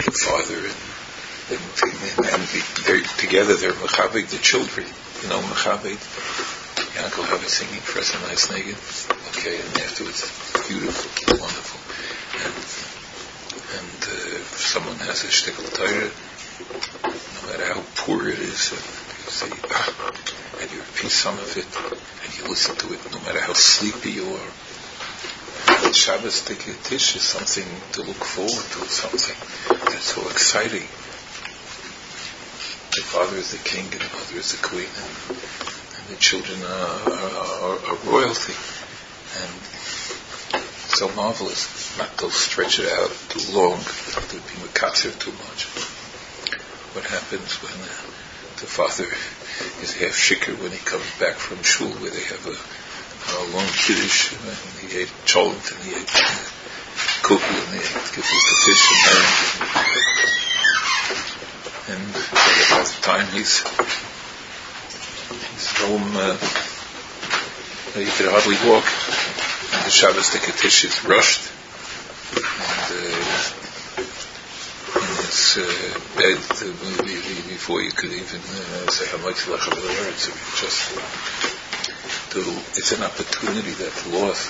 the father, and they're together. They're mechabed the children. Mechabed. Yaakov have it singing for us a nice niggun. Okay, and afterwards, beautiful, wonderful. And if someone has a shtickle Torah, no matter how poor it is, you say, and you repeat some of it, and you listen to it, no matter how sleepy you are. And Shabbos Tish is something to look forward to, something that's so exciting. The father is the king, and the mother is the queen, and the children are royalty. And so marvelous. Not to stretch it out too long, not to be makatzer too much. What happens when the father is half shikr when he comes back from shul, where they have a long kiddush, and he ate cholent, and he ate kuku, and he ate gefilte fish and herring, and by the time he's home, he could hardly walk, and the Shabbos Tish is rushed. And in his bed, before you could even say Hamayt Lechem L'Eretz, it's an opportunity that's lost.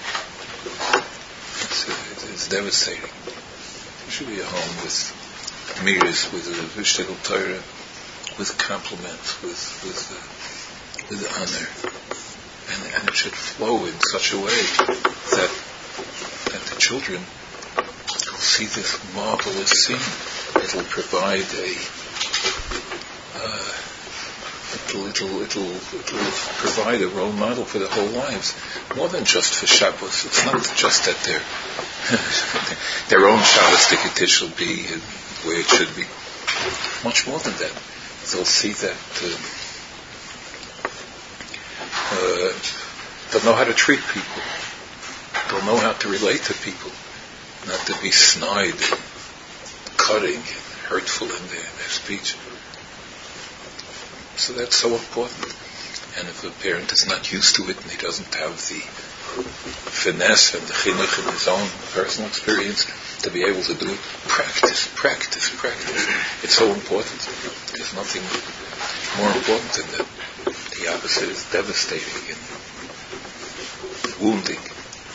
It's devastating. There should be a home with miras, with a Vishtegel Torah, with compliments, with honor, and it should flow in such a way that the children will see this marvelous scene. It will provide it'll provide a role model for their whole lives, more than just for Shabbos. It's not just that their own Shabbos Tish will be the way it should be. Much more than that. They'll see that they'll know how to treat people. They'll know how to relate to people, not to be snide, cutting, and hurtful in their speech. So that's so important. And if a parent is not used to it and he doesn't have the finesse and the chinuch in his own personal experience to be able to do it, practice. It's so important. There's nothing more important than that. The opposite is devastating and wounding.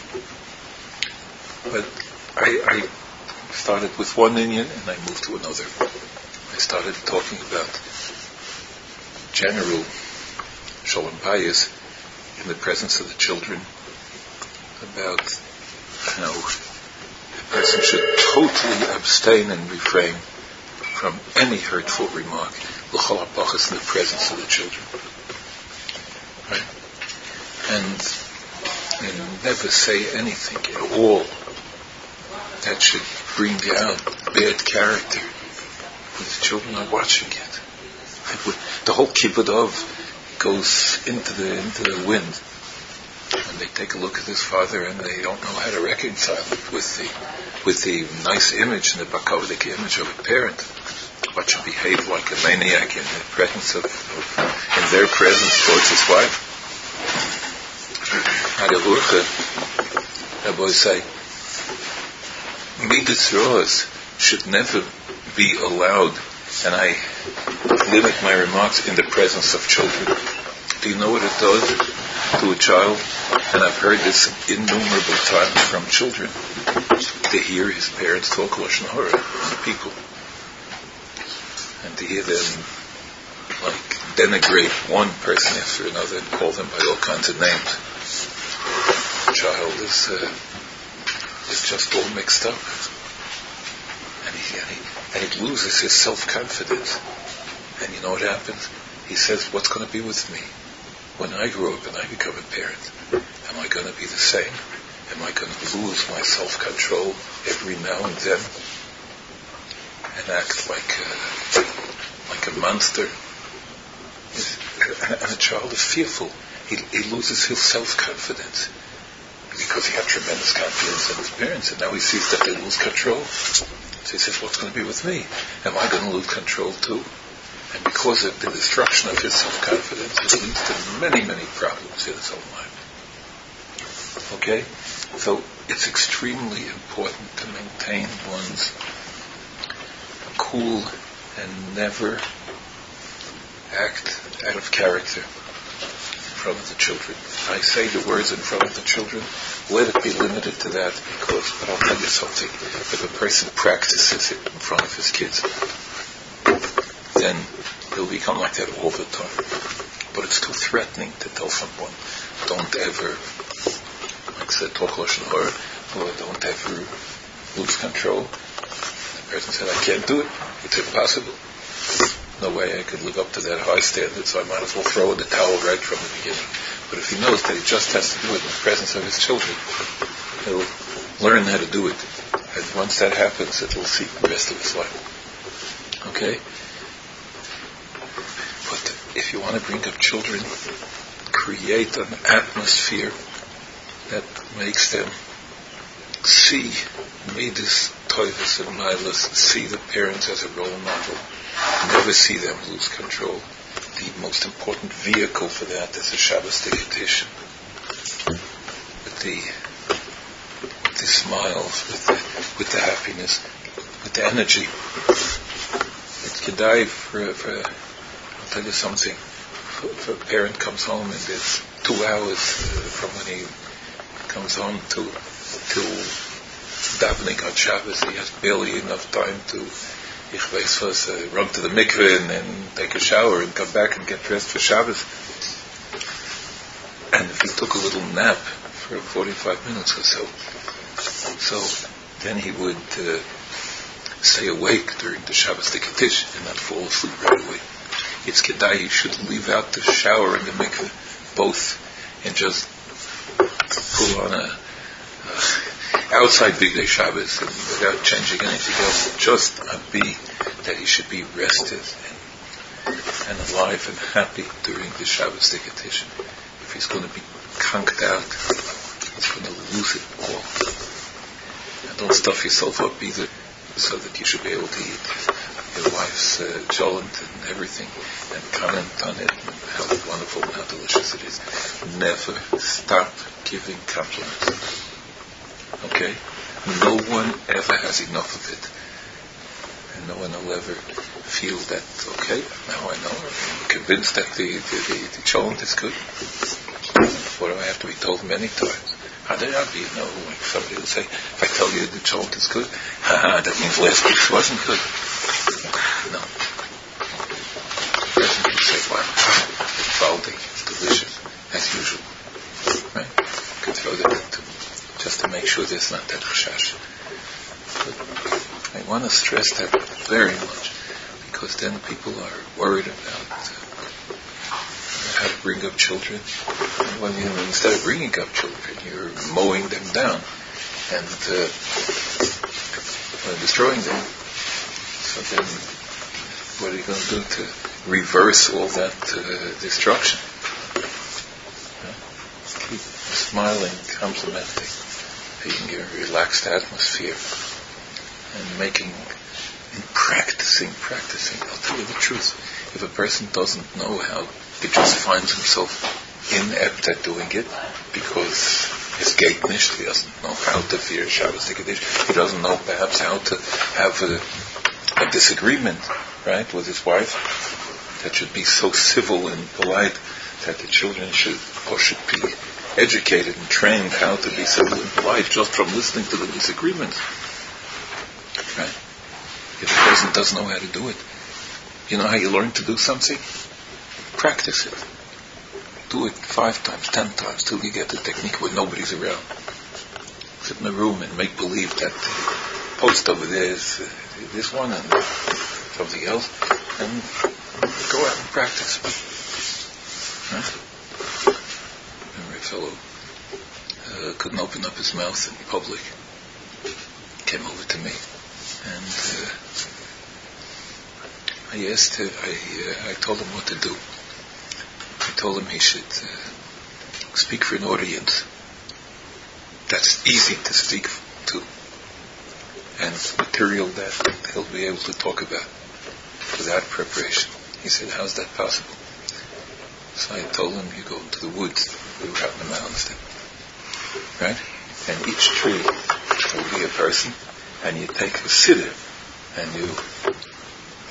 But I started with one inyan and I moved to another. I started talking about general shalom bayis in the presence of the children, about how a person should totally abstain and refrain from any hurtful remark, l'chol hapachas, in the presence of the children. Right? And never say anything at all that should bring out bad character when the children are watching it. The whole kibbud of goes into the wind, and they take a look at this father and they don't know how to reconcile it with the nice image and the bakovic image of a parent. What should behave like a maniac in the presence in their presence towards his wife. Rabbi say, midas roas should never be allowed, and I limit my remarks in the presence of children. Do you know what it does to a child? And I've heard this innumerable times from children, to hear his parents talk lashon hara on people, and to hear them denigrate one person after another and call them by all kinds of names. The child is just all mixed up, and he loses his self-confidence. And you know what happens? He says, what's going to be with me when I grow up and I become a parent? Am I going to be the same? Am I going to lose my self-control every now and then and act like a monster? And a child is fearful. He loses his self-confidence because he had tremendous confidence in his parents, and now he sees that they lose control. So he says, what's going to be with me? Am I going to lose control too? And because of the destruction of his self-confidence, it leads to many, many problems in his own life. Okay? So it's extremely important to maintain one's cool and never act out of character in front of the children. I say the words in front of the children, let it be limited to that, because, but I'll tell you something, if a person practices it in front of his kids, then he'll become like that all the time. But it's too threatening to tell someone, don't ever, like I said, talk Lashon Hara, or don't ever lose control. The person said, I can't do it, it's impossible. No way I could live up to that high standard, so I might as well throw in the towel right from the beginning. But if he knows that he just has to do it in the presence of his children, he'll learn how to do it. And once that happens, it will see the rest of his life. Okay? But if you want to bring up children, create an atmosphere that makes them see Midas, Toivus, and Milas, see the parents as a role model, never see them lose control. The most important vehicle for that is a Shabbos Dikitish. With the smiles, with the happiness, with the energy. It's Kedai for I'll tell you something. If a parent comes home and it's 2 hours from when he comes home till davening on Shabbos, he has barely enough time to run to the mikveh and take a shower and come back and get dressed for Shabbos. And if he took a little nap for 45 minutes or so then he would stay awake during the Shabbos Dikitish and not fall asleep right away. It's Kedai, you should leave out the shower and the mikveh both and just pull on a outside Bigdei Shabbos and without changing anything else, just be that he should be rested and alive and happy during the Shabbos Dikitish. If he's going to be conked out, he's going to lose it all. And don't stuff yourself up either, so that you should be able to eat your wife's cholent and everything and comment on it and how wonderful and how delicious it is. Never stop giving compliments. Okay? No one ever has enough of it. And no one will ever feel that, okay, now I know, I'm convinced that the cholent is good. What do I have to be told many times? How did I be? No, like somebody will say, if I tell you the cholent is good, that means last week's wasn't good. No. The person can say, wow, it's baldy, it's delicious, as usual. Right? You can throw that into just to make sure there's not that chash. But I want to stress that very much, because then people are worried about how to bring up children. And when instead of bringing up children, you're mowing them down and destroying them. So then, what are you going to do to reverse all that destruction? Keep smiling, complimenting, being a relaxed atmosphere, and practicing. I'll tell you the truth. If a person doesn't know how, he just finds himself inept at doing it because his gate nicht, he doesn't know how to fear Shabbos Dikitish. He doesn't know perhaps how to have a disagreement, right, with his wife that should be so civil and polite, that the children should be educated and trained how to be civil and polite just from listening to the disagreements. Right? If a person doesn't know how to do it, you know how you learn to do something? Practice it. Do it 5 times, 10 times, till you get the technique where nobody's around. Sit in a room and make believe that the post over there is this one and something else, and go out and practice. Right? Remember a fellow couldn't open up his mouth in public. Came over to me, and I told him what to do. I told him he should speak for an audience that's easy to speak to, and material that he'll be able to talk about without preparation. He said, how's that possible? So I told him, you go to the woods, we were out in the mountains then, right? And each tree will be a person, and you take a siddur, and you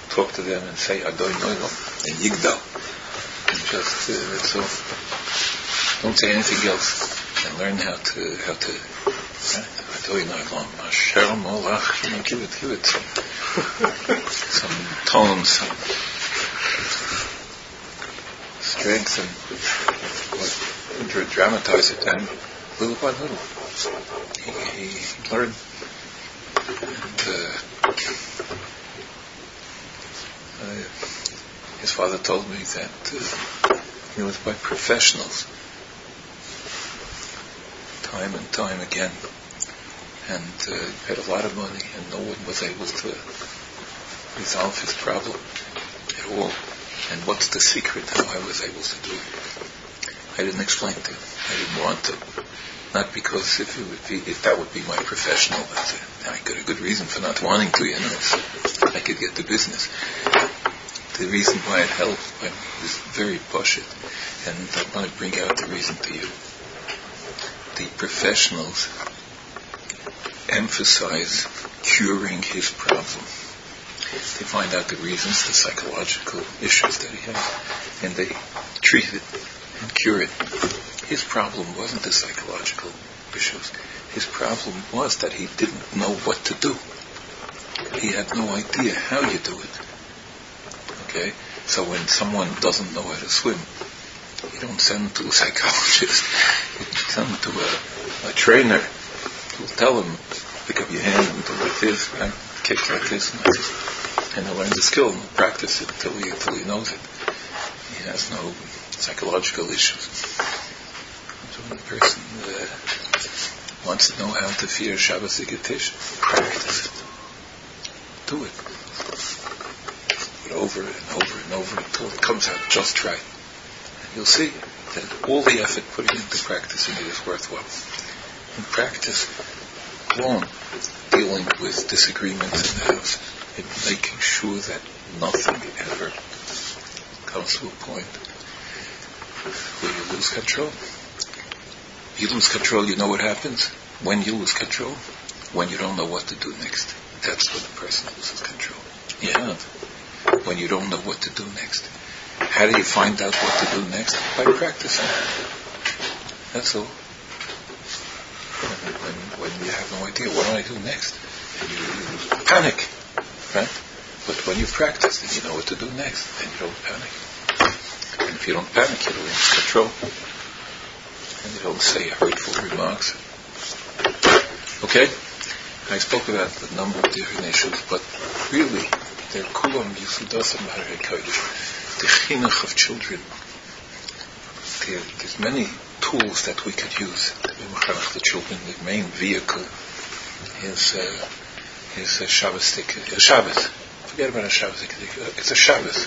talk to them and say Adon Olam and Yigdal. And just that's all. Don't say anything else. And learn how to Adon Olam Asher Molach. Give it some tone, some strength, and dramatize it. And little by little, he learned. And his father told me that it was by professionals, time and time again, and paid a lot of money, and no one was able to resolve his problem at all. And what's the secret how I was able to do it? I didn't explain to him. I didn't want to. Not because if that would be my professional, I got a good reason for not wanting to, so I could get the business. The reason why it helped was very bullshit, and I want to bring out the reason to you. The professionals emphasize curing his problem. They find out the reasons, the psychological issues that he has, and they treat it and cure it. His problem wasn't the psychological issues. His problem was that he didn't know what to do. He had no idea how you do it. Okay? So when someone doesn't know how to swim, you don't send them to a psychologist. You send them to a trainer who will tell him, pick up your hand and do like this, right? Kick like this, and he'll learn the skill and practice it until he knows it. He has no psychological issues. So when a person wants to know how to fear Shabbos Yigitish, practice it. Do it. Do it over and over and over until it comes out just right. And you'll see that all the effort putting into practicing it is worthwhile. And practice alone, dealing with disagreements in the house, and making sure that nothing ever comes to a point where you lose control. You lose control, you know what happens? When you lose control, when you don't know what to do next. That's when the person loses control. Yeah. When you don't know what to do next. How do you find out what to do next? By practicing. That's all. When you have no idea, what do I do next? And you panic, right? But when you've practiced and you know what to do next, then you don't panic. And if you don't panic, you don't lose control. And you don't say hurtful remarks. Okay? I spoke about a number of different issues, but really, they're kulam yisudasim harei kodesh. The chinuch of children. There's many tools that we could use to be mechanech the children. The main vehicle is a Shabbos. Forget about a Shabbos. It's a Shabbos.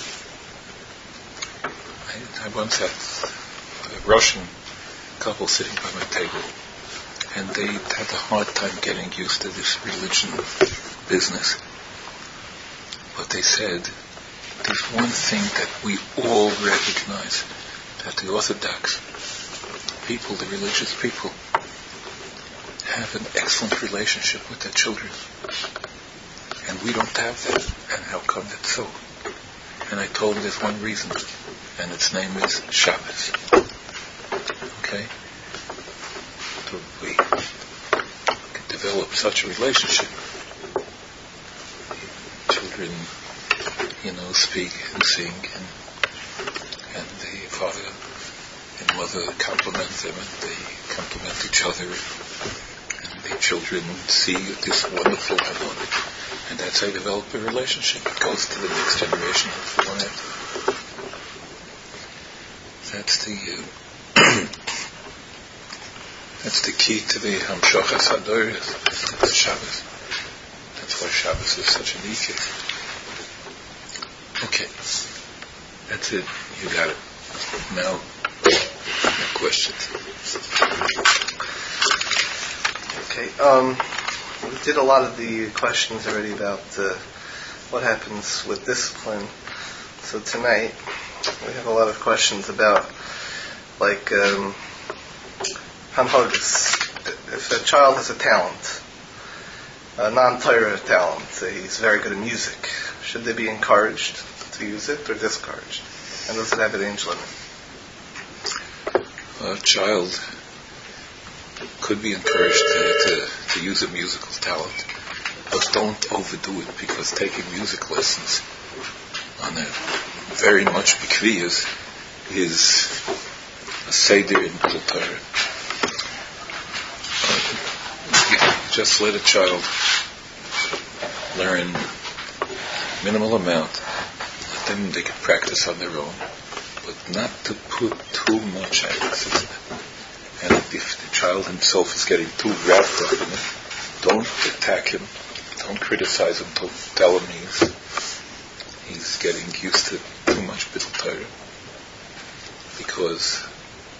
I once had a Russian couple sitting by my table, and they had a hard time getting used to this religion business. But they said, there's one thing that we all recognize, that the Orthodox people, the religious people, have an excellent relationship with their children. And we don't have that. And how come that's so? And I told them there's one reason, and its name is Shabbos. Okay? So we can develop such a relationship. Children, speak and sing, and the father and mother compliment them, and they compliment each other, and the children see this wonderful harmony, and that's how you develop a relationship. It goes to the next generation for one after. That's the key to the Hamshachas Hadoros, the Shabbos. That's why Shabbos is such an ikar. Okay, that's it. You got it. Now, no questions. Okay. We did a lot of the questions already about what happens with discipline. So tonight we have a lot of questions about, like, hanhagas. If a child has a talent a non-Torah talent. He's very good at music. Should they be encouraged to use it or discouraged? And does it have an age limit? A child could be encouraged to use a musical talent, but don't overdo it, because taking music lessons on a very much b'kviyas is a seder in B'tul Torah. Just let a child learn minimal amount. Let them, they can practice on their own, but not to put too much emphasis on it. And if the child himself is getting too wrapped up in it, don't attack him, don't criticize him, don't tell him he's getting used to too much B'tul Torah, because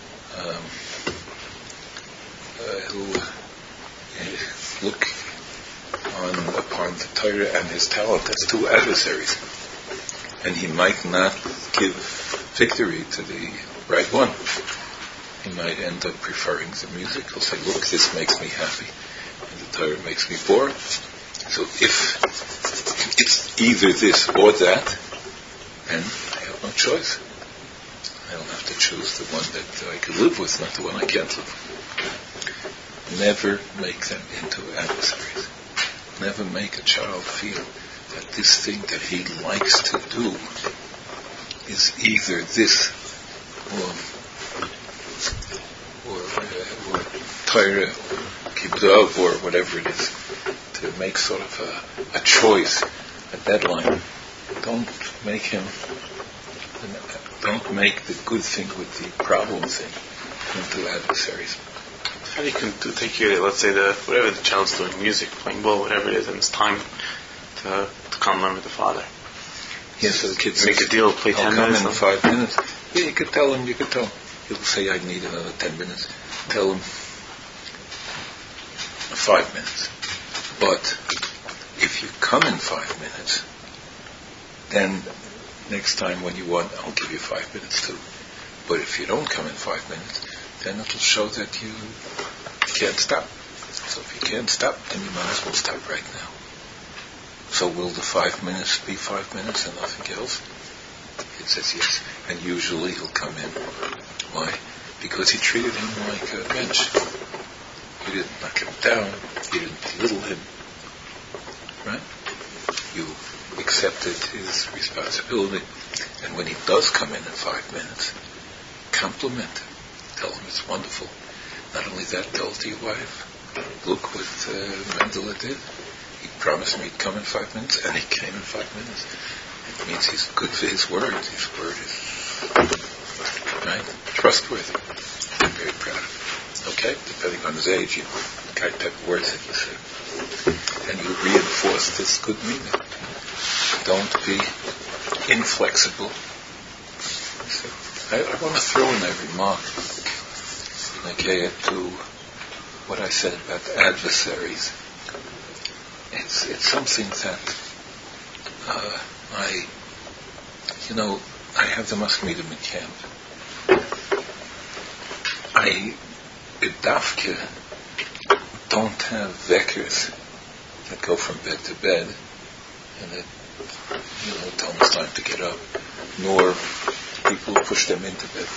he'll look upon the Torah and his talent as two adversaries, and he might not give victory to the right one. He might end up preferring the music. He'll say, look, this makes me happy, and the Torah makes me bored. So if it's either this or that, then I have no choice. I don't have to choose the one that I can live with, not the one I can't live with. Never make them into adversaries. Never make a child feel that this thing that he likes to do is either this or Torah, Kibdav, or whatever it is. To make sort of a choice, a deadline. Don't make the good thing with the problem thing into adversaries. How do you take care, let's say, whatever the child's doing, music, playing ball, whatever it is, and it's time to come learn with the father? Yeah, so the kids make a deal, play 10 minutes. I'll come in 5 minutes. Yeah, you could tell him. He'll say, I need another 10 minutes. Tell him 5 minutes. But if you come in 5 minutes, then next time when you want, I'll give you 5 minutes too. But if you don't come in 5 minutes, then it'll show that you can't stop. So if you can't stop, then you might as well stop right now. So will the 5 minutes be 5 minutes and nothing else? It says yes. And usually he'll come in. Why? Because he treated him like a bench. You didn't knock him down. You didn't belittle him. Right? You accepted his responsibility. And when he does come in 5 minutes, compliment him. Tell him it's wonderful. Not only that, tell it to your wife. Look what Mendele did. He promised me he'd come in 5 minutes, and he came in 5 minutes. It means he's good for his word. His word is right, trustworthy. I'm very proud of him. Okay? Depending on his age, the kind of words that you say. And you reinforce this good meaning. Don't be inflexible. So I want to throw in a remark to what I said about adversaries. It's something that I have the Maskmidim in camp. I Dafke don't have vekkers that go from bed to bed and that tell them it's time to get up, nor people who push them into bed.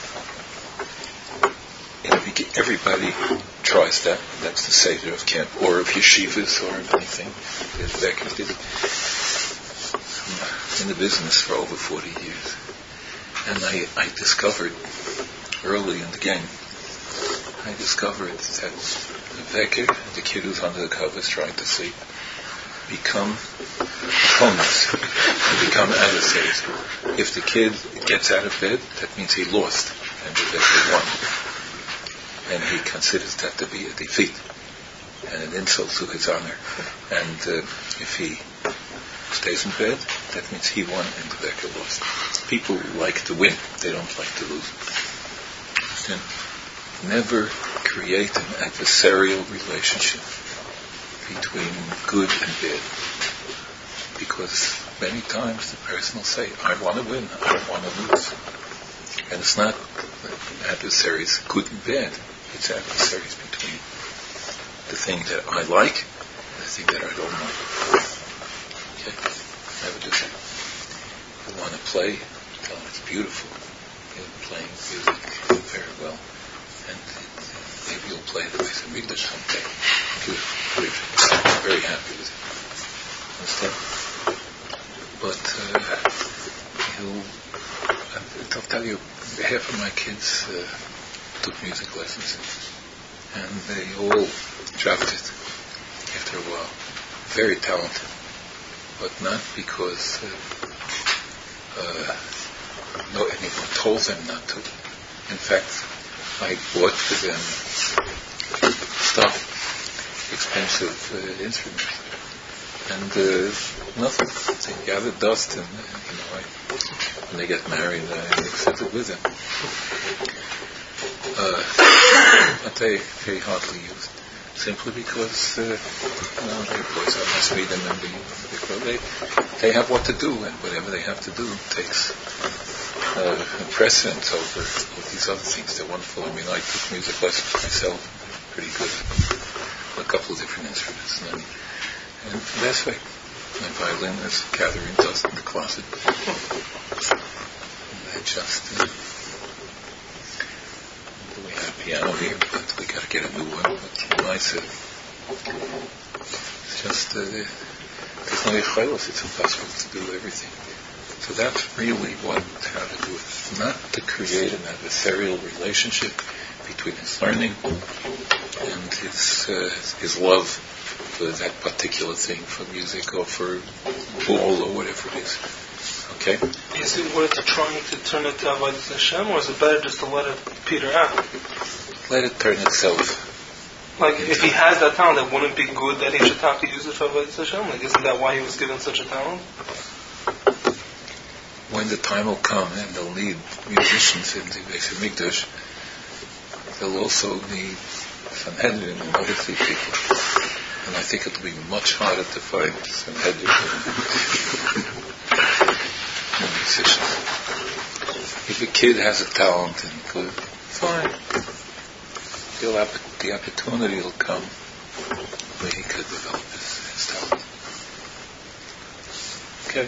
Everybody tries that. That's the seder of camp, or of yeshivas, or of anything. There's vekkers. In the business for over 40 years. And I discovered early in the game, I discovered that the vekker, the kid who's under the covers trying to sleep, become opponents, become adversaries. If the kid gets out of bed, that means he lost, and the vekker won. And he considers that to be a defeat and an insult to his honor. And if he stays in bed, that means he won and the vekker lost. People like to win, they don't like to lose. Then never create an adversarial relationship between good and bad, because many times the person will say, I want to win, I don't want to lose. And it's not adversaries good and bad, it's adversaries between the thing that I like, the everything that I don't know. Okay? Never do that. If you want to play, tell them it's beautiful. You're playing music very well. And maybe you'll play the Beis Hamikdash someday. Beautiful. I'm very happy with it. Understand? But I'll tell you, half of my kids took music lessons, and they all dropped it after a while. Very talented, but not because anyone told them not to. In fact, I bought for them expensive instruments, and nothing. They gathered dust, and when they get married, I accept it with them. But they hardly used, simply because their boys are Masridim, and they have what to do, and whatever they have to do takes precedence over these other things. They're wonderful. I mean, I took music lessons myself, pretty good, a couple of different instruments, and that's right. My violin is gathering dust in the closet. I just we have a piano here, but we got to get a new one. But nice. It's just there's no yichaylos. It's impossible to do everything. So that's really how to do it. Not to create an adversarial relationship between his learning and his love for that particular thing, for music or for ball or whatever it is. Okay? Is it worth trying to turn it to Avodas Hashem, or is it better just to let it peter out? Let it turn itself. Like, if he has that talent, it wouldn't be good that he should have to use it for Avodas Hashem? Like, isn't that why he was given such a talent? When the time will come and they'll need musicians in the Beis Hamikdash, they'll also need Sanhedrin and other three people. And I think it'll be much harder to find Sanhedrin than musicians. If a kid has a talent and good, fine. The opportunity will come where he could develop his talent. Okay?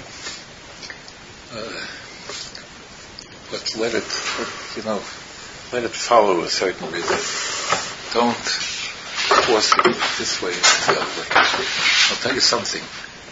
But let it follow a certain rhythm. Don't force it this way or the other way. I'll tell you something.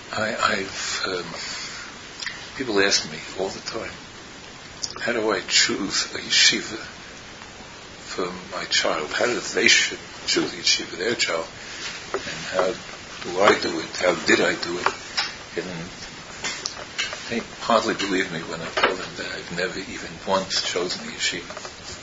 People ask me all the time, how do I choose a yeshiva for my child? How do they should choose a yeshiva for their child? And how do I do it? How did I do it? And they hardly believe me when I tell them that I've never even once chosen a yeshiva.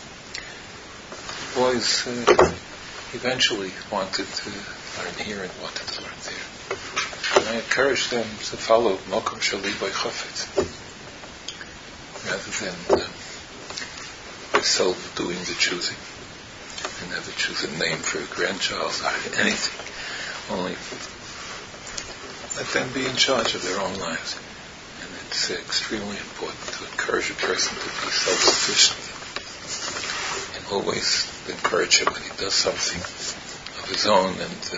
Boys eventually wanted to learn here and wanted to learn there. And I encouraged them to follow Mokum Shali by Chafetz, rather than myself doing the choosing. I never choose a name for a grandchild or anything. Only let them be in charge of their own lives. And it's extremely important to encourage a person to be self-sufficient. And always encourage him when he does something of his own. And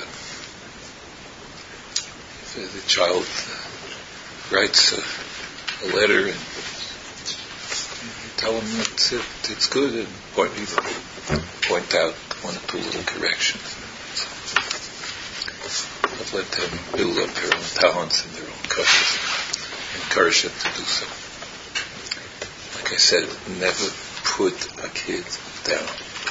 if the child writes a letter and you tell him it's good, and point out one or two little corrections. But let them build up their own talents and their own courses. Encourage them to do so. Like I said, never put a kid down.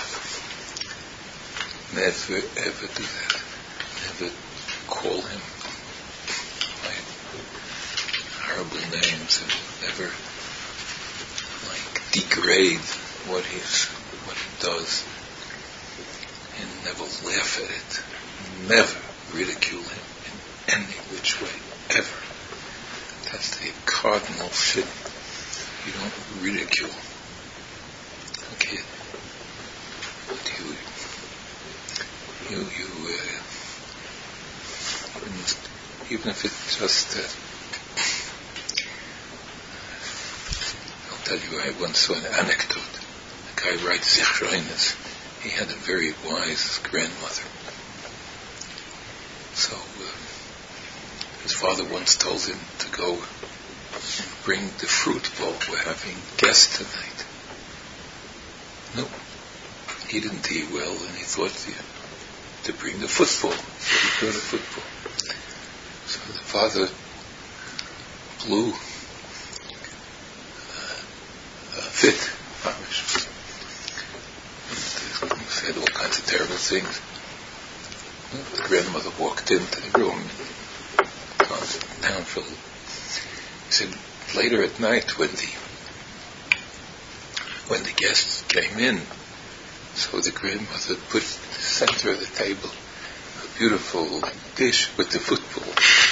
Never ever do that. Never call him by horrible names, and never degrade what he does, and never laugh at it. Never ridicule him in any which way, ever. That's the cardinal sin. You don't ridicule a kid. Even if it's just I'll tell you, I once saw an anecdote. A guy writes Zichroinus. He had a very wise grandmother. So his father once told him to go bring the fruit bowl. We're having guests tonight. No, he didn't eat well, and he thought to bring the football. So he brought a football. So the father blew a fit, and said all kinds of terrible things. The grandmother walked into the room, calmed down for a little. He said, later at night when the guests came in, so the grandmother put in the center of the table a beautiful dish with the football.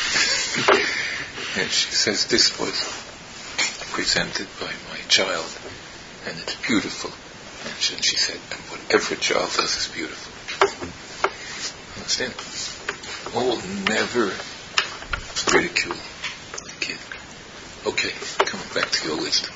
And she says, this was presented by my child, and it's beautiful. And she said, and whatever a child does is beautiful. Understand? All never ridicule the kid. Okay, coming back to your list.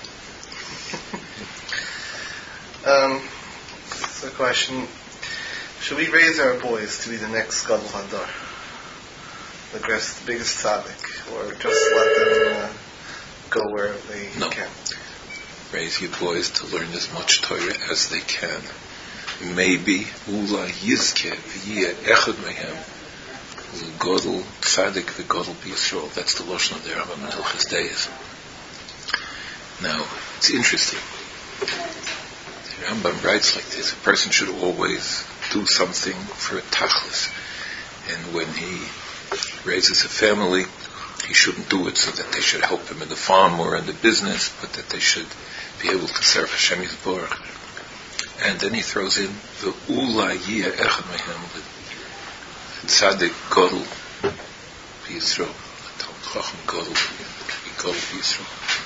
This is a question. Should we raise our boys to be the next Gadol Hadar? The biggest tzaddik? Or just let them go where they can? Raise your boys to learn as much Torah as they can. Maybe Ula Yizke V'yeh Echad Mehem Gadol Tzaddik V'Gadol B'Yisrael. That's the Lashon of the Rambam in Hilchos Deis. Now, it's interesting. The Rambam writes like this: a person should always do something for a tachlis, and when he raises a family, he shouldn't do it so that they should help him in the farm or in the business, but that they should be able to serve Hashem Yisborach. And then he throws in the Ula Yeh Echad Mehem, the Tzaddik Gadol B'Yisrael, the Talmid Chacham Gadol B'Yisrael.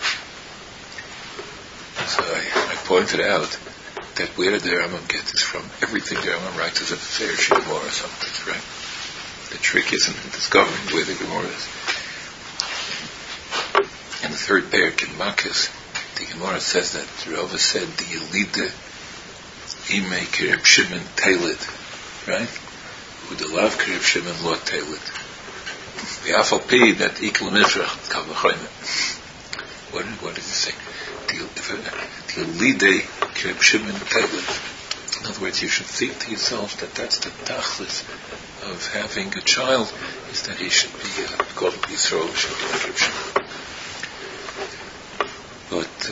So I pointed out that where did the Rambam get this from? Everything the Rambam writes is a fair Gemara or something, right? The trick isn't in discovering where the Gemara is. In the third parak in Makos, the Gemara says that Rava said the Yelida Imei Kereb Shimon Teilit, right? With the love Kereb Shimon Lo Teilit. The Afalpi that Ikal Mifrach Kavachoyme. What did he say? The Yelida Kereb Shimon Teilit. In other words, you should think to yourself that that's the tachlis of having a child, is that he should be Gadol B'Yisrael, should be Kereb Shimon. But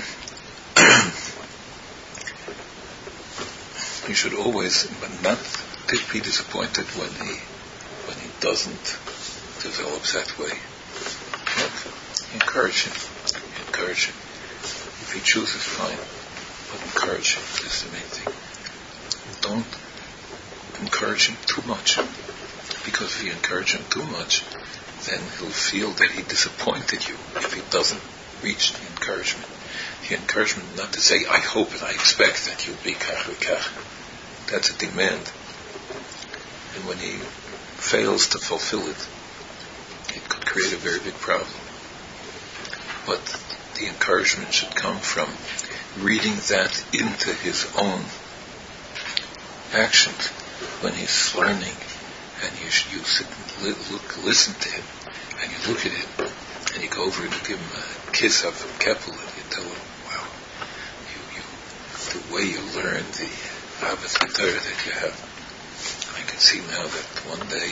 you should always not be disappointed when he doesn't develop that way. But encourage him. If he chooses, fine. But encourage him. That's the main thing. Don't encourage him too much. Because if you encourage him too much, then he'll feel that he disappointed you if he doesn't reach the encouragement. The encouragement not to say, I hope and I expect that you'll be kach v'kach. That's a demand. And when he fails to fulfill it, it could create a very big problem. But the encouragement should come from reading that into his own actions when he's learning, and you sit and listen to him, and you look at him, and you go over and give him a kiss of Keppel, and you tell him, wow, the way you learn the Ahavas Torah that you have, I can see now that one day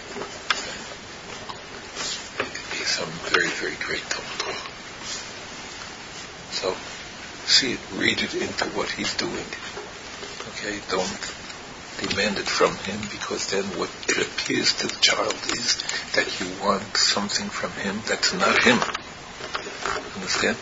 it could be some very, very great Talmid Chacham. So, see it, read it into what he's doing. Okay, don't demand it from him, because then what it appears to the child is that you want something from him that's not him. Understand?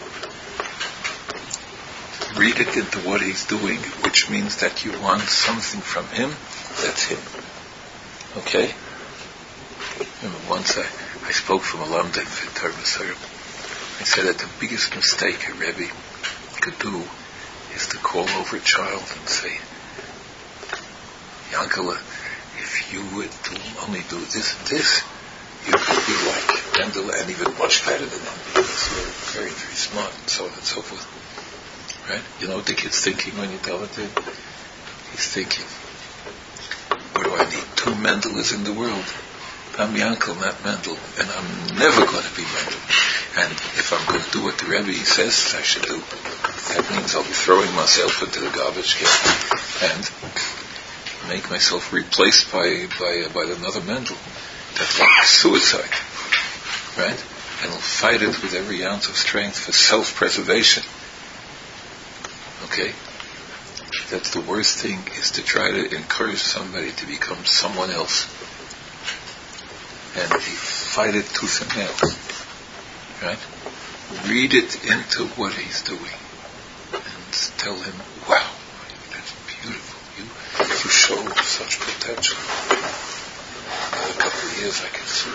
Read it into what he's doing, which means that you want something from him that's him. Okay? Remember, once I spoke from a Lamda in Torah Masayim. I said that the biggest mistake a Rebbe could do is to call over a child and say, Yankala, if you would only do this and this, you could be like Mendel and even much better than them, because you're very, very smart, and so on and so forth. Right? You know what the kid's thinking when you tell it to him? He's thinking, what do I need? 2 Mendeles in the world. I'm Yankel, not Mendel, and I'm never going to be Mendel. And if I'm going to do what the Rebbe says I should do, that means I'll be throwing myself into the garbage can and make myself replaced by another Mendel. That's like suicide, right? And I'll fight it with every ounce of strength for self-preservation. Okay? That's the worst thing, is to try to encourage somebody to become someone else. And they fight it tooth and nail. Right? Read it into what he's doing. And tell him, wow, that's beautiful. You show such potential. In a couple of years I can see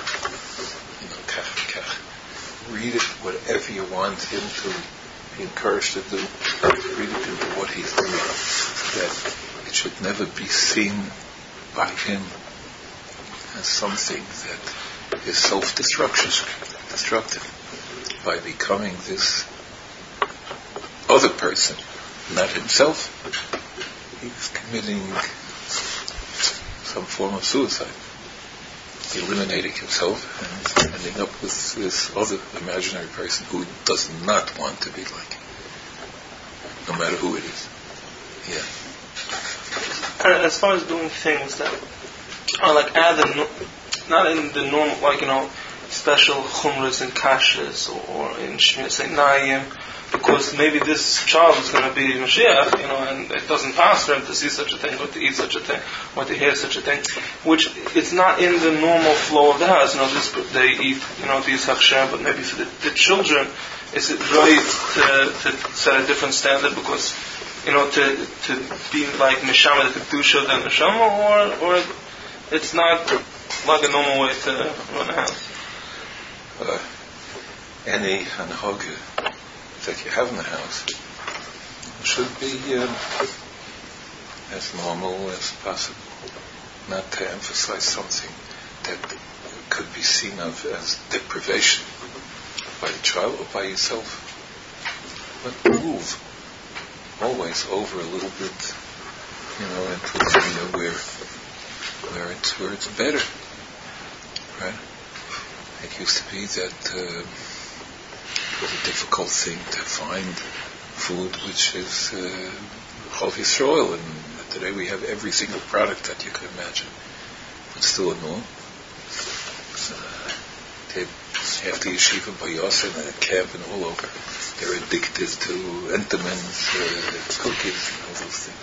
kach. Read it, whatever you want him to be encouraged to do. Read it into what he's doing. That it should never be seen by him as something that is self-destructive by becoming this other person, not himself. He's committing some form of suicide, eliminating himself and ending up with this other imaginary person who does not want to be like him, no matter who it is. Yeah. And as far as doing things that are like not in the normal, like, special chumras and kashas or in Shmiras Einayim, because maybe this child is going to be Mashiach, and it doesn't pass for him to see such a thing, or to eat such a thing, or to hear such a thing, which it's not in the normal flow of the house. They eat, these haksham, but maybe for the children, is it right to set a different standard because, to be like Neshama, the Kedusha, than Neshama, or it's not like a normal way to run a house? Any hanhaga that you have in the house should be as normal as possible, not to emphasize something that could be seen of as deprivation by the child or by yourself. But move always over a little bit, into an area where it's better, right? It used to be that it was a difficult thing to find food which is Chol Yisrael, and today we have every single product that you could imagine. But still a norm. After yeshiva by Yosef and at camp and all over, they're addicted to Entenmann's cookies and all those things.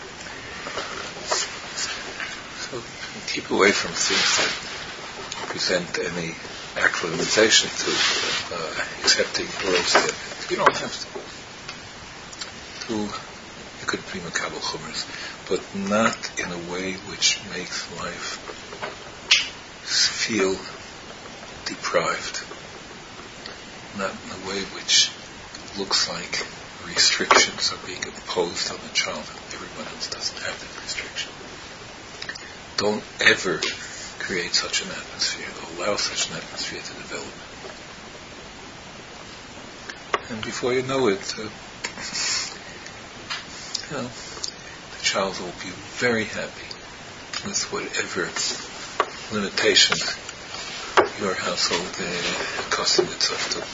So keep away from things that present any acclimatization to accepting world standards. You don't have to. You could be makabel chumras, but not in a way which makes life feel deprived. Not in a way which looks like restrictions are being imposed on the child and everyone else doesn't have that restriction. Don't ever create such an atmosphere, allow such an atmosphere to develop. And before you know it, the child will be very happy with whatever limitations your household accustomed itself to.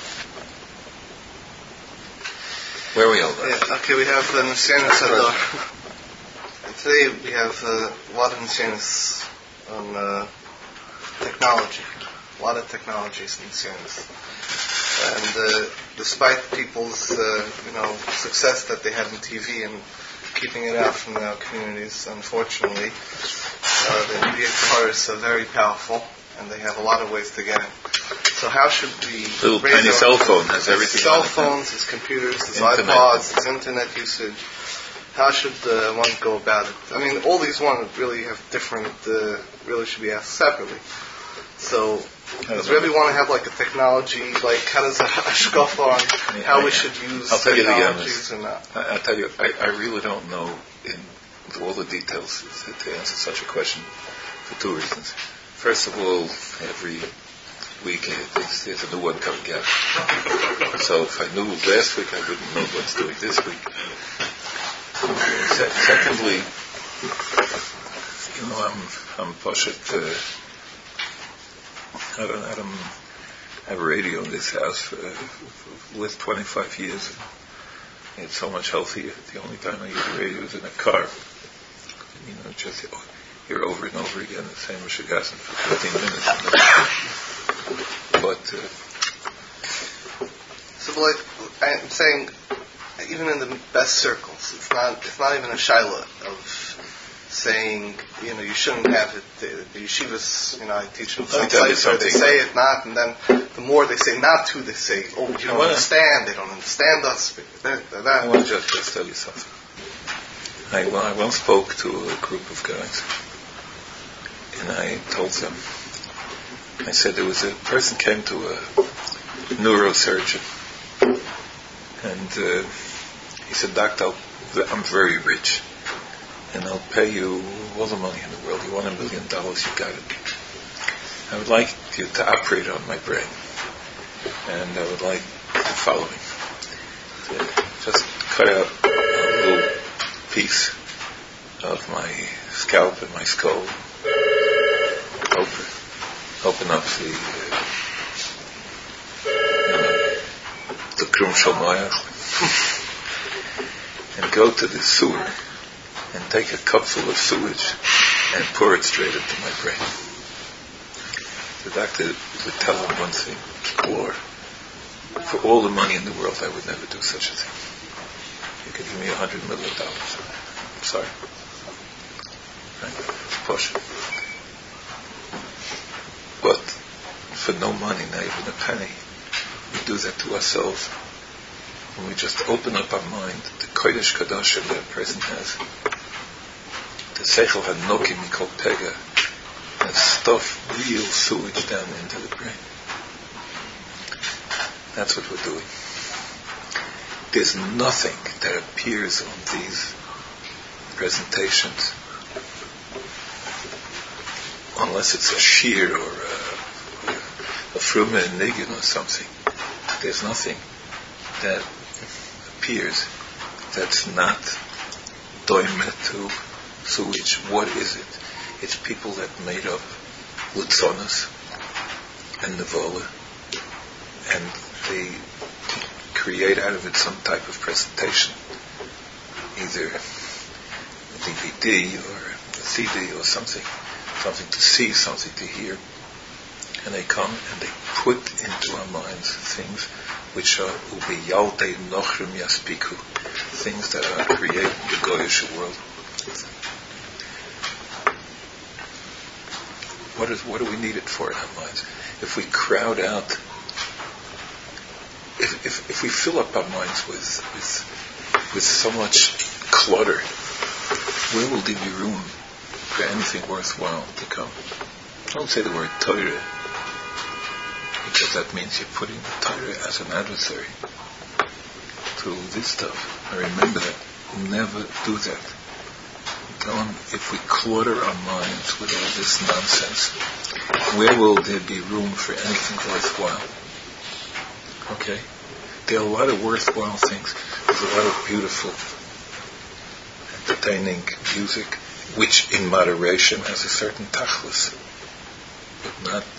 Where are we all at? Yeah, okay, we have Nisyanis Adar. Today we have a lot of Nisyanis on technology. A lot of technologies in Nisyanis. And despite people's success that they have in TV and keeping it out from our communities, unfortunately, the media cars are very powerful, and they have a lot of ways to get in. So how should we... Little tiny cell phone has everything cell on it. Cell phones, his computers, his Internet. iPods, his internet usage. How should one go about it? I mean, all these ones really have different... really should be asked separately. So, does really want to have like a technology, like how does a hashkafa on how we should use technologies or not? I'll tell you, I really don't know in all the details to answer such a question for two reasons. First of all, every week there's a new one coming out. So if I knew last week, I wouldn't know what's doing this week. Secondly, I'm Pashat I don't have a radio in this house. Lived 25 years. It's so much healthier. The only time I use the radio is in a car. Just hear over and over again the same Mishigasin for 15 minutes. But so, like I'm saying, even in the best circles, it's not even a shaila of saying, you shouldn't have it. The yeshivas, I teach them some places where they say it not, and then the more they say not to, they say, oh, you don't understand, they don't understand us. I want to just tell you something. I once spoke to a group of guys, and I told them, I said there was a person came to a neurosurgeon, and he said, Doctor, I'm very rich, and I'll pay you all the money in the world. You want $1 million, you got it. I would like you to operate on my brain, and I would like the following. Just cut out a little piece of my scalp and my skull, open up the Krum Shalmayach, and go to the sewer and take a cup full of sewage and pour it straight into my brain. The doctor would tell him one thing, Lord, for all the money in the world, I would never do such a thing. You could give me $100 million. I'm sorry. Right? Push. But for no money, not even a penny, we do that to ourselves. When we just open up our mind, the Kodesh Kadashim that a person has, the Seichel HaNoki Mikol Pega, and stuff real sewage down into the brain. That's what we're doing. There's nothing that appears on these presentations, unless it's a shear or a fruma and niggin or something. There's nothing that appears that's not doimet to sewage. What is it? It's people that made up litzonas and nevola, and they create out of it some type of presentation, either a DVD or a CD or something to see, something to hear, and they come and they put into our minds things which are ubiyaldei nochrim yaspiku, things that are created in the Goyish world. What do we need it for in our minds? If we crowd out, if we fill up our minds with so much clutter, where will there be room for anything worthwhile to come? Don't say the word Torah, because that means you're putting the Torah as an adversary to this stuff. I remember that. Never do that. If we clutter our minds with all this nonsense, where will there be room for anything worthwhile? Okay? There are a lot of worthwhile things. There's a lot of beautiful, entertaining music, which in moderation has a certain tachlis, but not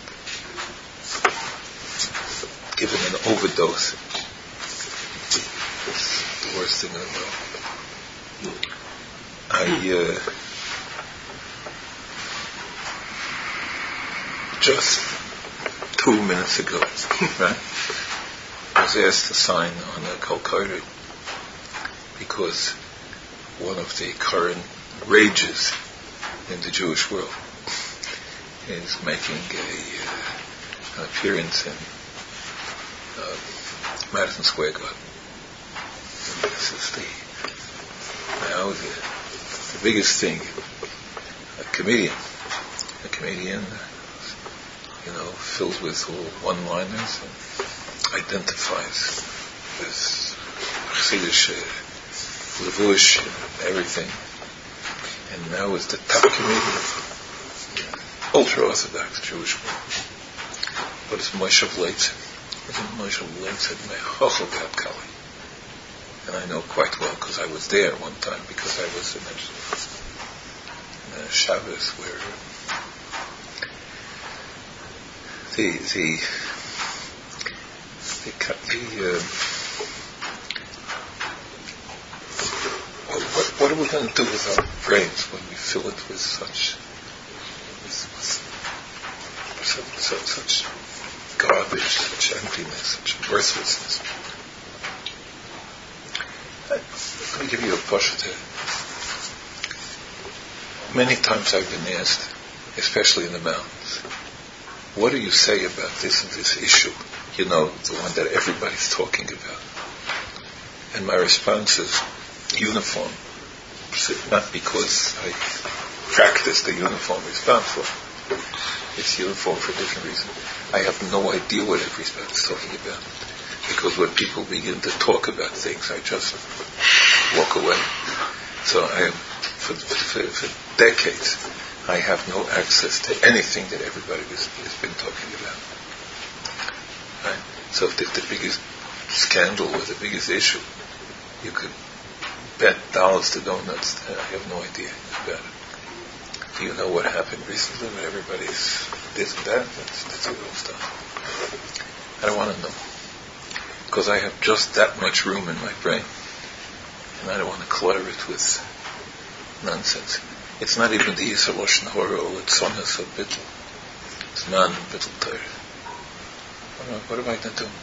given an overdose. It's the worst thing in the world. Just 2 minutes ago, right, I was asked to sign on a Kol Korah because one of the current rages in the Jewish world is making an appearance in Madison Square Garden. And this is the biggest thing. A comedian, filled with all one-liners and identifies with Chassidish, Levush, and everything. And now is the top comedian of ultra-Orthodox Jewish world. What is Moshe Leitzin? Moshe Leitzin Mechochel Gad Kali. And I know quite well because I was there one time, because I was in a Shabbos where what are we going to do with our brains when we fill it with such garbage, such emptiness, such worthlessness? Let me give you a pashut. Many times I've been asked, especially in the mountains, what do you say about this and this issue? You know, the one that everybody's talking about. And my response is uniform. Not because I practice the uniform response. It's uniform for different reasons. I have no idea what everybody's talking about. Because when people begin to talk about things, I just walk away. So I am, for decades, I have no access to anything that everybody has been talking about. Right? So if the biggest scandal or the biggest issue, you could bet dollars to donuts that I have no idea about it. Do you know what happened recently when everybody's this and that? That's all stuff. I don't want to know. Because I have just that much room in my brain. And I don't want to clutter it with nonsense. It's not even the Yisra Lashon Hara or it's Sonas or Bittul. It's Man and Bittul Torah. What am I going to do?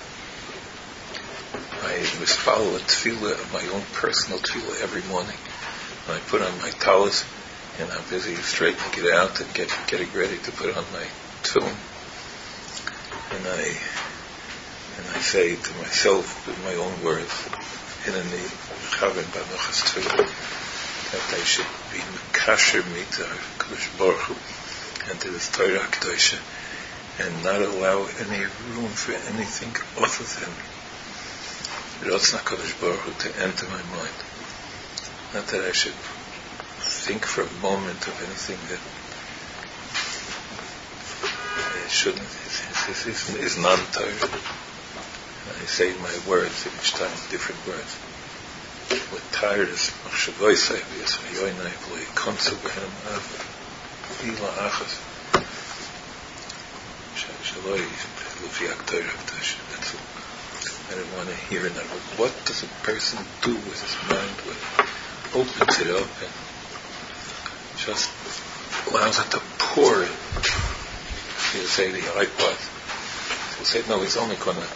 I follow a tefillah, my own personal tefillah every morning. And I put on my talis and I'm busy straightening it out and getting ready to put on my tefillin. And I say to myself with my own words, Hineni Chavin Banochas Tefillah, that I should be Mekasher Mitar Kadosh Baruch Hu and to this Torah Kedosha and not allow any room for anything other than Ratzon HaKadosh Baruch Hu to enter my mind. Not that I should think for a moment of anything that shouldn't, is non-Torah. I say my words each time, different words. What tired is Machshavoisai v'yasvayoinai v'lo yikonsu b'hem v'ila achas shaloi l'fiak Torah Kedosha. That's all. I don't want to hear that. What does a person do with his mind when he opens it up and just allows it to pour in? He'll say the iPod. He'll say, no, he's only going to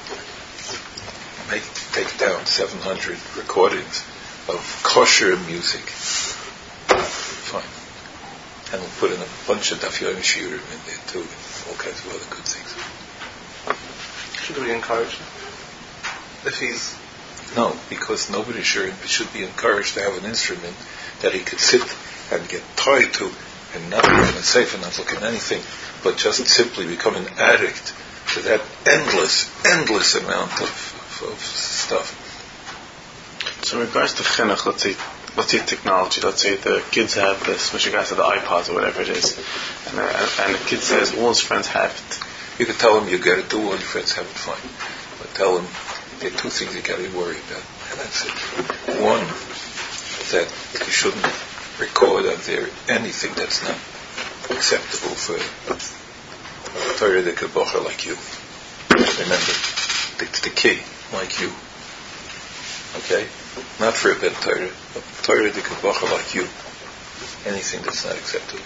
take down 700 recordings of kosher music. Fine. And we'll put in a bunch of Daf Yomi Shiurim in there too, and all kinds of other good things. Should we encourage him? If he's... No, because nobody should be encouraged to have an instrument that he could sit and get tied to and not be safe and not look at anything, but just simply become an addict to that endless amount of stuff. So in regards to chinuch, let's say technology, let's say the kids have this, with regards to the iPods or whatever it is, and the kid says all his friends have it. You can tell him you got to do, all your friends have it, fine. But tell him there are two things you got to worry about, and that's it. One, that you shouldn't record out there anything that's not acceptable for a Torah de Kebocha like you. Remember, it's the key, like you. Okay? Not for a Ben Torah, but Torah de Kebocha like you. Anything that's not acceptable.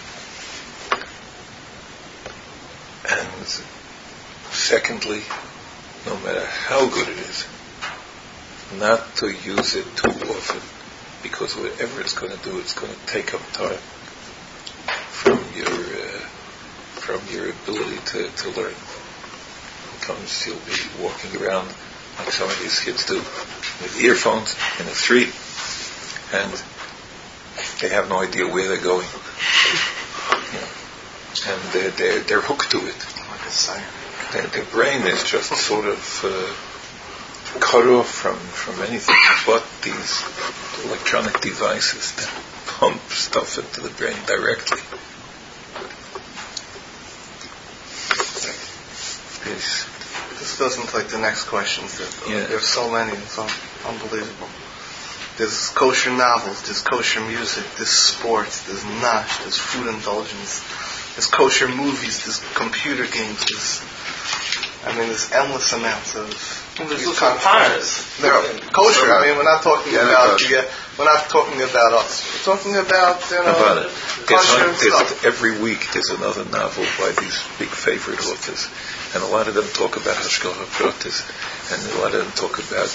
And secondly, no matter how good it is, not to use it too often, because whatever it's going to do, it's going to take up time from your ability to learn. Sometimes you'll be walking around like some of these kids do, with earphones in the street, and they have no idea where they're going. And they're hooked to it. Like a siren. Their brain is just sort of cut off from anything but these electronic devices that pump stuff into the brain directly. This goes into like the next questions. There's so many. It's unbelievable. There's kosher novels, there's kosher music, there's sports, there's nash, there's food indulgence. there's kosher movies, there's computer games, there's endless amounts of. Well, there's also pirates. They're kosher. We're not talking about we're not talking about us. We're talking about kosher and stuff. Every week there's another novel by these big favorite authors, and a lot of them talk about Hashgacha Pratis, and a lot of them talk about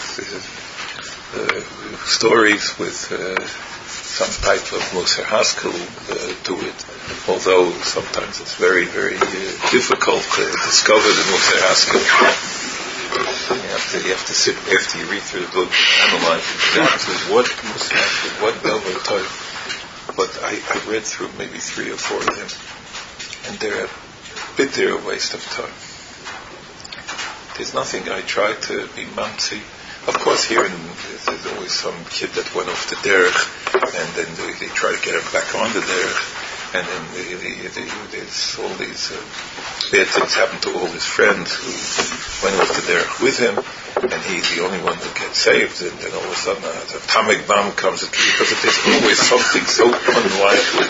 stories with some type of Moser Haskell to it. Although sometimes it's very, very difficult to discover the Moser Haskell. You have to sit after you read through the book and analyze exactly what Moser Haskell, what Delver type. But I read through maybe 3 or 4 of them, and they're a waste of time. There's nothing I try to be mamzi. Of course, there's always some kid that went off the derech, and then they try to get him back on the derech, and then there's all these bad things happen to all his friends who went off the derech with him, and he's the only one who gets saved, and then all of a sudden a atomic bomb comes at you, because there's always something so unlikely,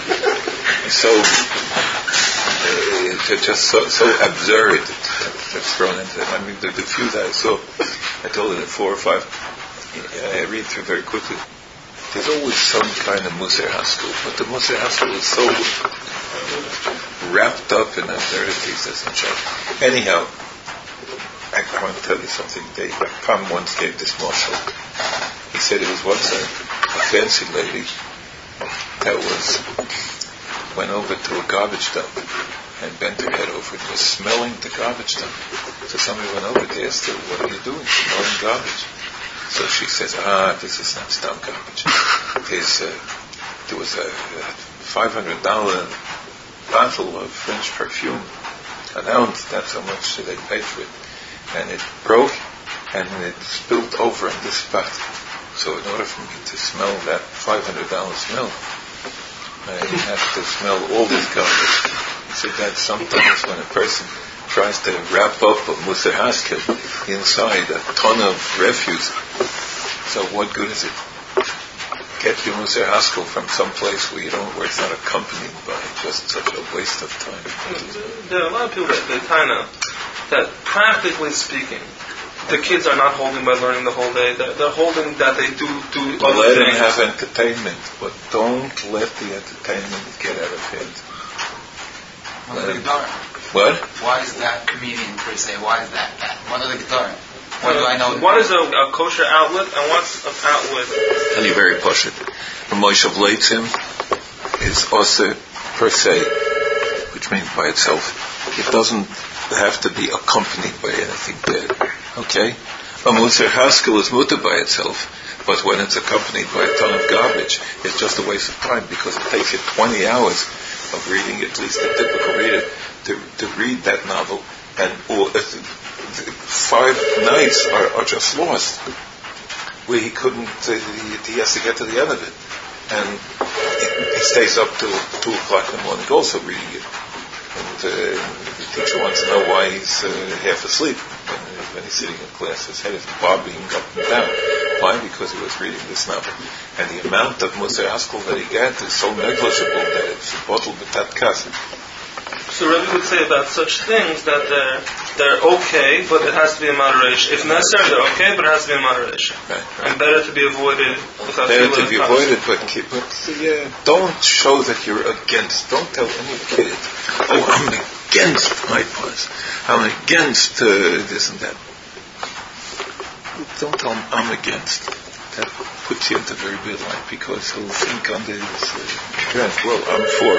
so absurd that's thrown into it. The few that I saw, I told it at 4 or 5, I read through very quickly. There's always some kind of Moser Haskell, but the Moser Haskell is so wrapped up in absurdities as a child. Anyhow, I want to tell you something. Pam once gave this marshal. He said it was once a fancy lady that went over to a garbage dump and bent her head over and was smelling the garbage dump. So somebody went over to ask her, what are you doing, smelling garbage? So she says, this is not stam garbage. There was a $500 bottle of French perfume, an ounce, that's how much they paid for it. And it broke, and it spilled over on this spot. So in order for me to smell that $500 smell, I have to smell all this garbage. He said that sometimes when a person tries to wrap up a Moser Haskell inside a ton of refuse, so what good is it? Get your Moser Haskell from some place where it's not accompanied by just such a waste of time. There are a lot of people that kind of, that practically speaking, the kids are not holding by learning the whole day. They're holding that they do other let things. Let them have entertainment, but don't let the entertainment get out of hand. What? Why is that comedian per se? Why is that bad? What are the Gedorim? What do I know? What is a kosher outlet and what's an outlet? Tell you very poshut. A Moshav Leitzim is also per se, which means by itself. It doesn't have to be accompanied by anything bad. Okay? A Moser Haskell is mutter by itself, but when it's accompanied by a ton of garbage, it's just a waste of time because it takes you 20 hours of reading, at least a typical reader, to read that novel, and 5 nights are just lost, where he couldn't, he has to get to the end of it, and he stays up till 2 o'clock in the morning also reading it, and the teacher wants to know why he's half asleep when he's sitting in class. His head is bobbing up and down. Why? Because he was reading this novel. And the amount of Moser Haskell that he gets is so negligible that it's a bottle with that cousin. So Rebbe would say about such things that they're okay, but it has to be in moderation. If necessary, they're okay, but it has to be in moderation. Right. And better to be avoided. Better to be avoided, but don't show that you're against. Don't tell any kid, I'm against iPods. I'm against this and that. Don't tell him I'm against. That puts you into very bad light because he'll think under his strength. Well, I'm for.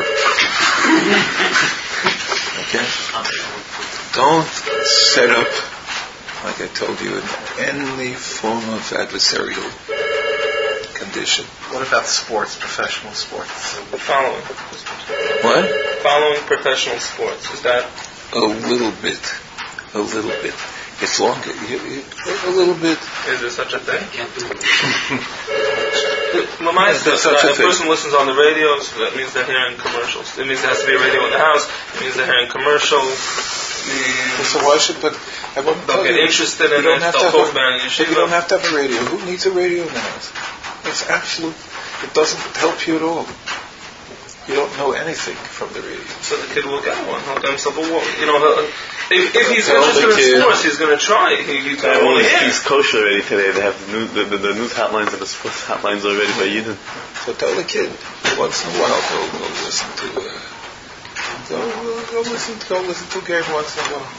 Okay? Don't set up, like I told you, in any form of adversarial condition. What about sports, professional sports? Following. What? Following professional sports. Is that? A little bit. It's longer. A little bit. Is there such a thing? Can't do it. Mamai says that if a person listens on the radio, so that means they're hearing commercials. It means there has to be a radio in the house. It means they're hearing commercials. So why should? But I won't they'll get interested in it. They'll talk about it. You don't have to have a radio. Who needs a radio in the house? It's absolute. It doesn't help you at all. You don't know anything from the radio. So the kid will get one. He'll get himself a one. If he's interested in sports, he's going to try. He's going to want to hear. He's kosher already today. They have the news hotlines and the sports hotlines already by Yidden. So tell the kid once in a while go listen to go listen to Gary once in a while.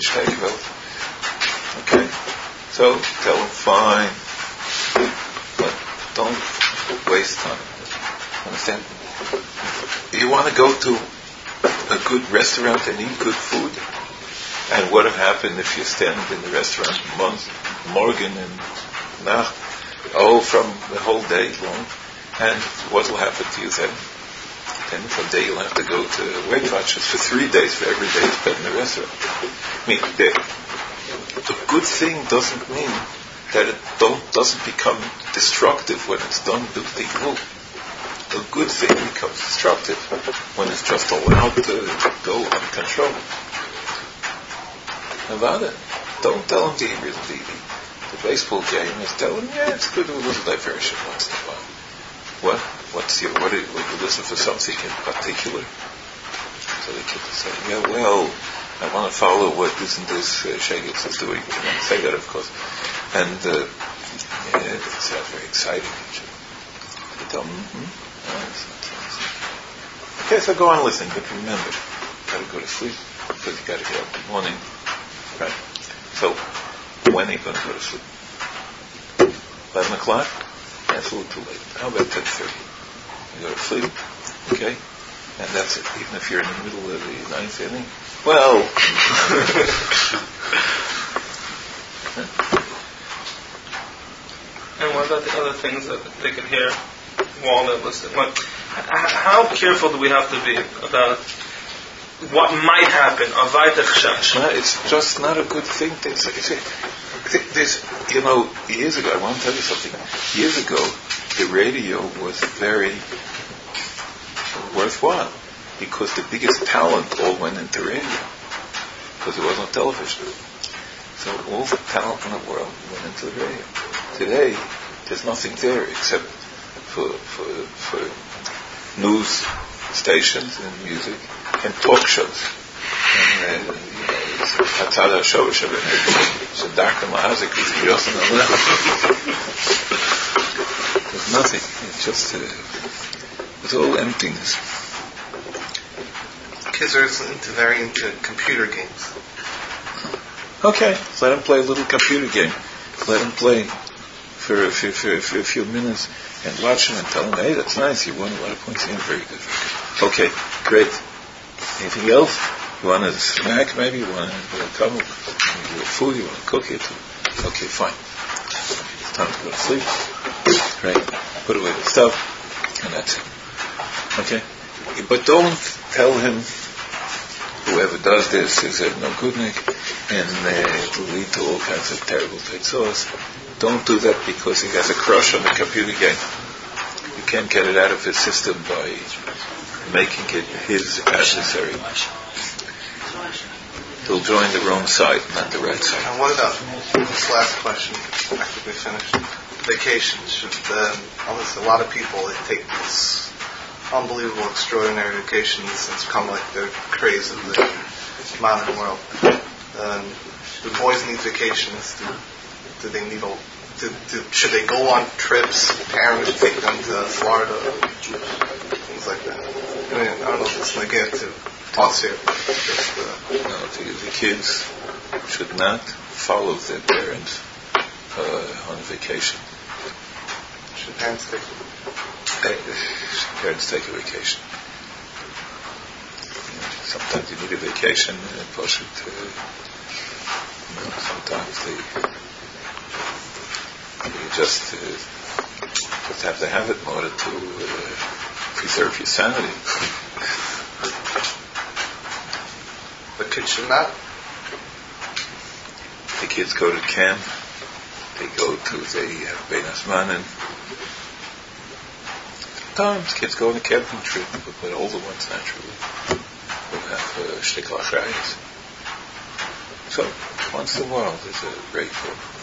Okay. So tell him fine, but don't waste time. Understand? You want to go to a good restaurant and eat good food? And what would happen if you stand in the restaurant morgen and nacht, from the whole day long? And what will happen to you then? Then someday you'll have to go to Weight Watchers for 3 days for every day spent in the restaurant. I mean, a good thing doesn't mean that it doesn't become destructive when it's done b'ti gvul. A good thing becomes destructive when it's just allowed to go uncontrolled. Nevada, don't tell him the baseball game. Just tell him, it's good with a little diversion once in a while. What do you listen for something in particular? So the kid will say, I want to follow what this Shegitz is doing. You want to say that, of course. And it's very exciting. You tell him, okay, so go on listening, but remember, you got to go to sleep because you got to get up in the morning. Right? So, when are you going to go to sleep? 11 o'clock? That's a little too late. How about 10:30? You go to sleep, okay? And that's it. Even if you're in the middle of the ninth inning. Well. And what about the other things that they can hear while they're listening? How careful do we have to be about what might happen? It's just not a good thing. There's, years ago, I want to tell you something. Years ago, the radio was very worthwhile because the biggest talent all went into radio because there was no television. So all the talent in the world went into the radio. Today, there's nothing there except for news stations and music and talk shows. And Hatzada show so Dr. Mahazik is just there's nothing. It's just it's all emptiness. Kids are very into computer games. Okay, let them play a little computer game. Let them play for a few minutes and watch them and tell them, hey, that's nice, you won a lot of points. Yeah, very good. Okay, great. Anything else? You want a snack maybe? You want a cup of food? You want to cook it? Okay, fine. It's time to go to sleep. Right? Put away the stuff and that's it. Okay? But don't tell him whoever does this is a no goodnik and it will lead to all kinds of terrible teitzos. Don't do that because he has a crush on the computer game. You can't get it out of his system by making it his adversary. He'll join the wrong side, not the right side. And what about this last question after we finish? Vacations. Should a lot of people they take these unbelievable, extraordinary vacations. It's become like the craze of the modern world. Do boys need vacations? Do they need should they go on trips? Parents should take them to Florida, things like that. I don't know if it's going to get to us here. No, the kids should not follow their parents on vacation. Should parents take a vacation? Sometimes you need a vacation, sometimes you just have to have it in order to preserve your sanity. But kids should not? The kids go to camp. They have Bein Hazmanim. Sometimes kids go on a camping trip, but older ones naturally will have shtikl achrayus. So once in a while there's a break for.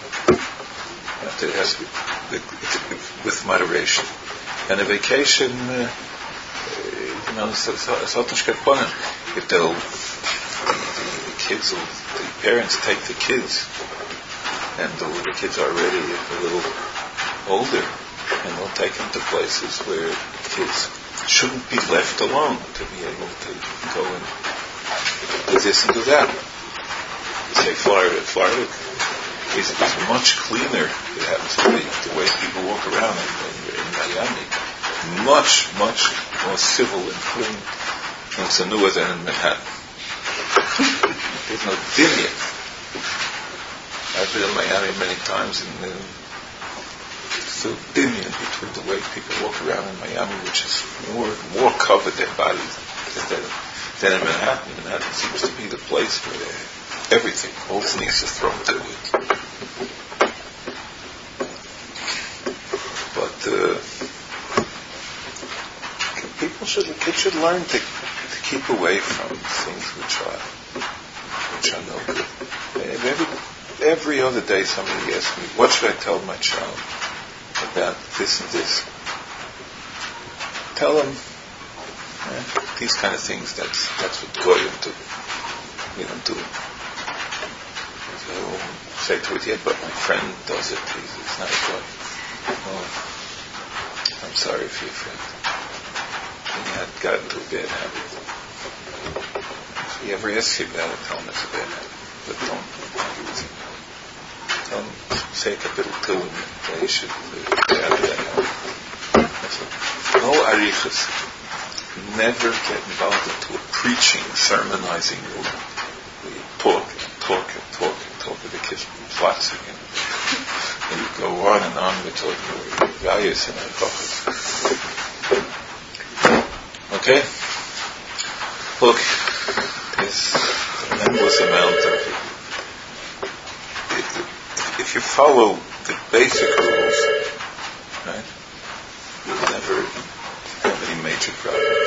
It has to be with moderation. And a vacation, if the parents take the kids, and the kids are already a little older, and they'll take them to places where kids shouldn't be left alone to be able to go and do this and do that. Say Florida is much cleaner. It happens to be the way people walk around in Miami. Much more civil and clean in Sanua than in Manhattan. There's no dimion. I've been in Miami many times, and there's a dimion between the way people walk around in Miami, which is more covered their bodies than in Manhattan. Manhattan seems to be the place where everything, all things are thrown to it. But kids should learn to keep away from things which are no good. Every other day somebody asks me, what should I tell my child about this and this? Tell them these kind of things. That's what Goyim do. We don't do it. So I won't say to it yet, but my friend does it. He's not a Goy. Oh, I'm sorry for your friend. He had gotten into a bad habit. If he ever asks you about it, tell him it's a bad habit. But don't argue with him. Tell him, say a little to him that he should get out of that habit. No arichas. Never get involved into a preaching, sermonizing room where you talk with the kids flashing and you go on and on with talking values and halachos. Okay? Look, there's an endless amount of if you follow the basic rules, right, you'll never have any major problems.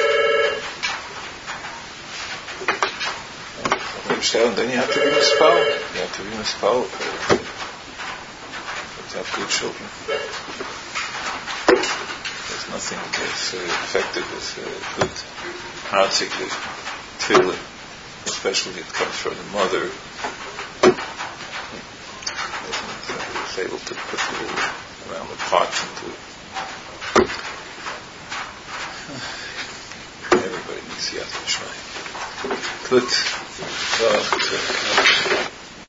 And then you have to be mispal. You have to be mispal to have good children. There's nothing as effective as good heartily tefillah, especially if it comes from the mother. Is able to put the around the pots and to everybody needs the other try. Good.